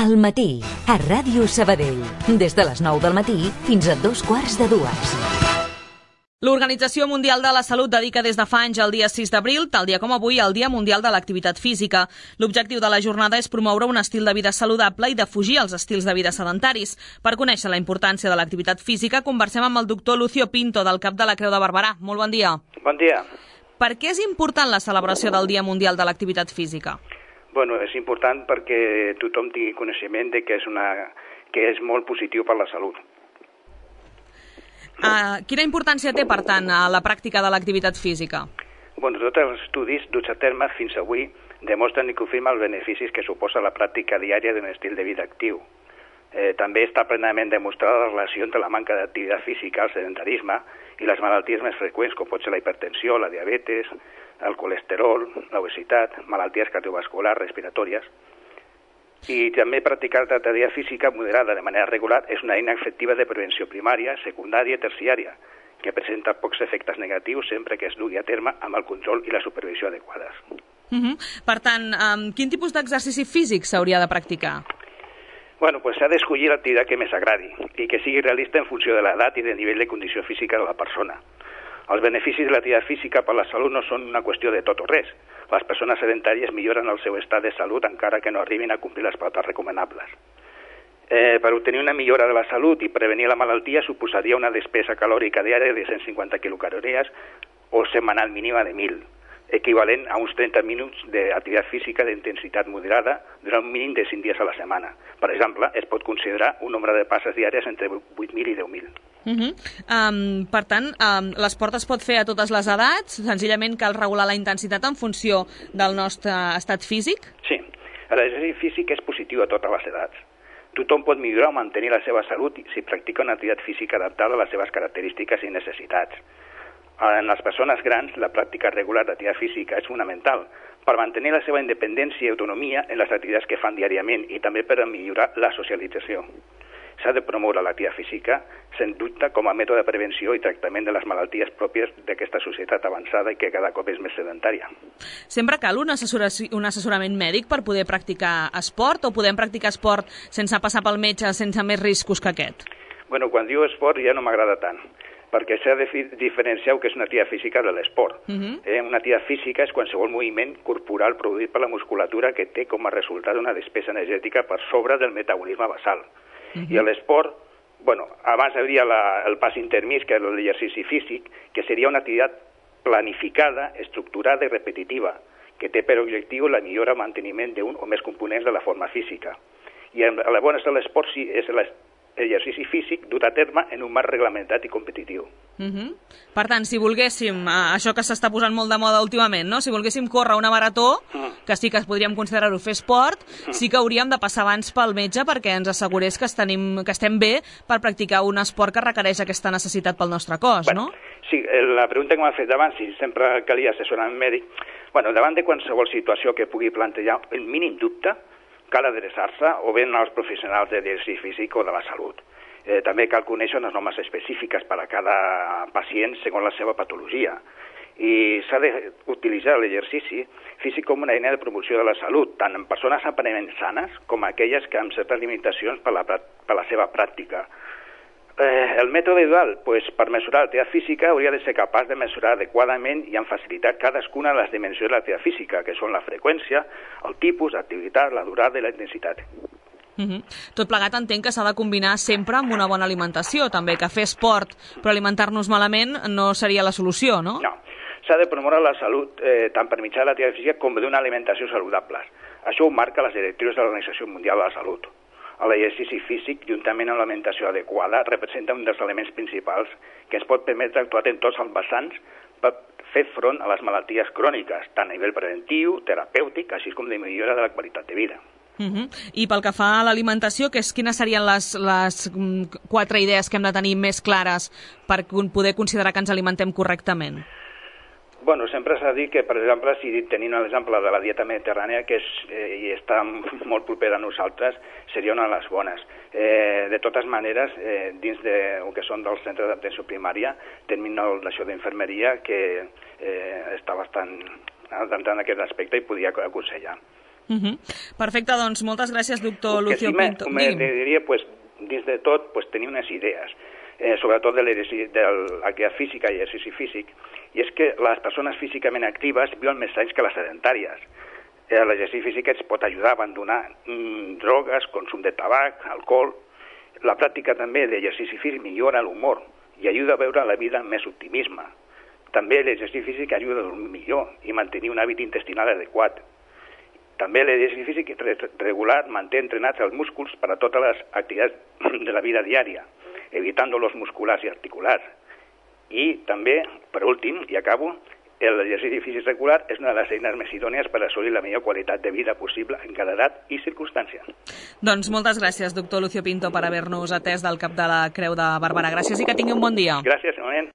Al matí, a Ràdio Sabadell. Des de les 9 del matí fins a 2:15. L'Organització Mundial de la Salut dedica des de fa anys el dia 6 d'abril, tal dia com avui, al Dia Mundial de l'Activitat Física. L'objectiu de la jornada és promoure un estil de vida saludable i defugir els estils de vida sedentaris. Per conèixer la importància de l'activitat física, conversem amb el doctor Lucio Pinto, del CAP de la Creu de Barberà. Molt bon dia. Bon dia. Per què és important la celebració del Dia Mundial de l'Activitat Física? Bueno, és important perquè tothom tingui coneixement de que és molt positiu per la salut. Quina importància té, per tant, la pràctica de l'activitat física? Bueno, tots els estudis duts a terme fins avui demostren i confirmen els beneficis que suposa la pràctica diària d'un estil de vida actiu. També està plenament demostrada la relació entre la manca d'activitat física, el sedentarisme i les malalties més freqüents, com pot ser la hipertensió, la diabetes, el colesterol, l'obesitat, malalties cardiovasculars, respiratòries. I també practicar l'activitat física moderada de manera regular és una eina efectiva de prevenció primària, secundària i terciària, que presenta pocs efectes negatius sempre que es dugui a terme amb el control i la supervisió adequades. Per tant, quin tipus d'exercici físic s'hauria de practicar? Bueno, pues s'ha d'escollir l'activitat que més agradi i que sigui realista en funció de l'edat i del nivell de condició física de la persona. Els beneficis de l'activitat física per la salut no són una qüestió de tot o res. Les persones sedentàries milloren el seu estat de salut encara que no arribin a complir les pautes recomanables. Per obtenir una millora de la salut i prevenir la malaltia suposaria una despesa calòrica diària de 150 quilocalories o setmanal mínima de 1.000, equivalent a uns 30 minuts d'activitat física d'intensitat moderada durant un mínim de 5 dies a la setmana. Per exemple, es pot considerar un nombre de passes diàries entre 8.000 i 10.000. Per tant, l'esport es pot fer a totes les edats? Senzillament cal regular la intensitat en funció del nostre estat físic? Sí, l'exercici físic és positiu a totes les edats. Tothom pot millorar o mantenir la seva salut si practica una activitat física adaptada a les seves característiques i necessitats. En les persones grans, la pràctica regular d'activitat física és fonamental per mantenir la seva independència i autonomia en les activitats que fan diàriament i també per millorar la socialització. S'ha de promoure l'activitat física, sens dubte, com a mètode de prevenció i tractament de les malalties pròpies d'aquesta societat avançada i que cada cop és més sedentària. Sempre cal un assessorament mèdic per poder practicar esport o podem practicar esport sense passar pel metge, sense més riscos que aquest? Bueno, quan diu esport ja no m'agrada tant, perquè s'ha de diferenciar el que és una activitat física de l'esport. Una activitat física és qualsevol moviment corporal produït per la musculatura que té com a resultat una despesa energètica per sobre del metabolisme basal. I a l'esport, bueno, abans hi hauria el pas intermig, que és l'exercici físic, que seria una activitat planificada, estructurada i repetitiva, que té per objectiu la millora o manteniment d'un o més components de la forma física. I llavors l'esport sí és l'exercici físic dut a terme en un marc reglamentat i competitiu. Per tant, si volguéssim, això que s'està posant molt de moda últimament, no? Si volguéssim córrer una marató, que sí que podríem considerar-ho fer esport, sí que hauríem de passar abans pel metge perquè ens assegurés que estem bé per practicar un esport que requereix aquesta necessitat pel nostre cos, no? Sí, la pregunta que m'ha fet abans, si sempre calia assessorament mèdic, davant de qualsevol situació que pugui plantejar el mínim dubte, cal adreçar-se o bé als professionals de l'exercici físic o de la salut. També cal conèixer les normes específiques per a cada pacient segons la seva patologia. I s'ha d'utilitzar l'exercici físic com una eina de promoció de la salut, tant en persones aparentment sanes com aquelles que amb certes limitacions per la seva pràctica. El mètode ideal, per mesurar l'activitat física, hauria de ser capaç de mesurar adequadament i amb facilitat cadascuna de les dimensions de l'activitat física, que són la freqüència, el tipus, l'activitat, la durada i la intensitat. Tot plegat entenc que s'ha de combinar sempre amb una bona alimentació, també, que fer esport però alimentar-nos malament no seria la solució, no? No, s'ha de promoure la salut tant per mitjà de l'activitat física com d'una alimentació saludable. Això ho marca les directrius de l'Organització Mundial de la Salut. L'exercici físic, juntament amb l'alimentació adequada, representa un dels elements principals que ens pot permetre actuar en tots els vessants per fer front a les malalties cròniques, tant a nivell preventiu, terapèutic, així com de millora de la qualitat de vida. I pel que fa a l'alimentació, quines serien les 4 idees que hem de tenir més clares per poder considerar que ens alimentem correctament? Bueno, sempre s'ha dit que, per exemple, si tenim l'exemple de la dieta mediterrània, que i està molt propera a nosaltres, seria una de les bones. De totes maneres, dins del que són dels centres d'atenció primària, tenim una relació d'infermeria que està bastant adentrant en aquest aspecte i podria aconsellar. Perfecte, doncs moltes gràcies, doctor Lucio Pinto. M'agradaria, dins de tot, tenir unes idees, sobretot de l'activitat física i exercici físic, i és que les persones físicament actives viuen més anys que les sedentàries. L'exercici físic ens pot ajudar a abandonar drogues, consum de tabac, alcohol. La pràctica també d'exercici físic millora l'humor i ajuda a veure la vida amb més optimisme. També l'exercici físic ajuda a dormir millor i mantenir un hàbit intestinal adequat. També l'exercici físic regular manté entrenats els músculs per a totes les activitats de la vida diària, evitant dolors musculars i articulars. I també, per últim, i acabo, l'exercici físic regular és una de les eines més idònies per assolir la millor qualitat de vida possible en cada edat i circumstància. Doncs moltes gràcies, doctor Lucio Pinto, per haver-nos atès del cap de la Creu de Barberà. Gràcies i que tingui un bon dia. Gràcies, igualment.